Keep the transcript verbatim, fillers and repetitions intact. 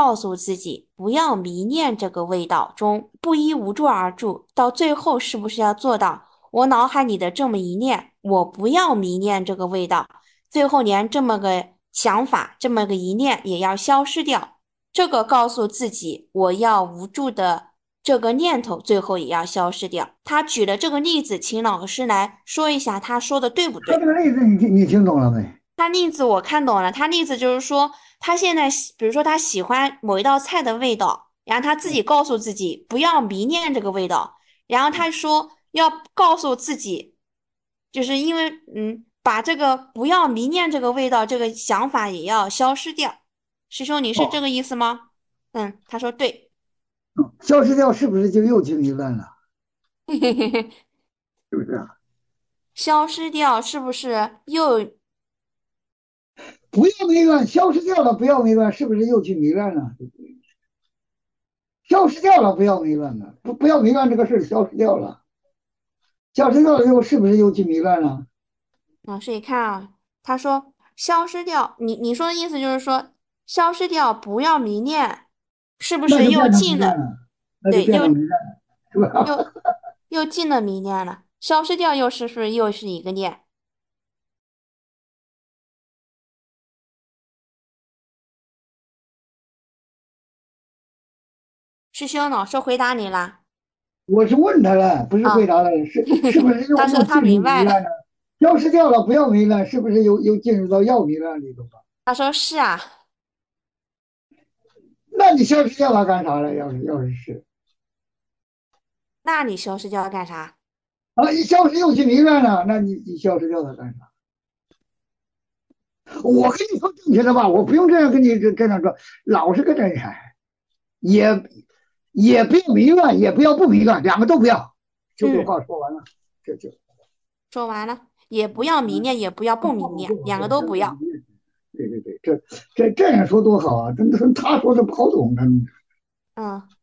告诉自己不要迷恋这个味道中不依无助而住，到最后是不是要做到我脑海里的这么一念，我不要迷恋这个味道，最后连这么个想法，这么个一念也要消失掉。这个告诉自己我要无助的这个念头，最后也要消失掉。他举了这个例子，请老师来说一下他说的对不对？ 他这个例子你听你听懂了没？ 他例子我看懂了，他例子就是说，他现在喜比如说他喜欢某一道菜的味道，然后他自己告诉自己不要迷恋这个味道，然后他说要告诉自己，就是因为嗯，把这个不要迷恋这个味道这个想法也要消失掉。师兄，你是这哦， 个意思吗？嗯，他说对。 消失掉是不是就又轻一乱了？是不是啊？ 消失掉是不是又不要迷乱，消失掉了，不要迷乱，是不是又去迷乱了？消失掉了，不要迷乱了，不不要迷乱这个事儿消失掉了，消失掉了又是不是又去迷乱了？ 老师一看啊？他说消失掉，你你说的意思就是说消失掉，不要迷恋，是不是又那就变成迷进了？ 乱了，那就对，又变成迷乱了，是吧？ 又又进了迷恋了，消失掉又是不是又是一个念？师兄，老师回答你啦。 我是问他了，不是回啊， 答了，是是不是又他说他又进入明白了。 迷乱了？消失掉了，不要迷乱，是不是又又进入到要迷乱里头了？ 他说是啊。 那你消失掉它干啥了？要是要是是那你消失掉要干啥？ 啊，一消失又去迷乱了，那你你消失掉它干啥？我跟你说正确的话，我不用这样跟你这这样说，老是个真善，也也不要迷乱，也不要不迷乱，两个都不要。就这嗯， 话说完了，这就说完了，也不要迷恋，也不要不迷恋，两个都不要。 对对对，这这这样说多好啊！真的是他说的不好懂，真的。 嗯。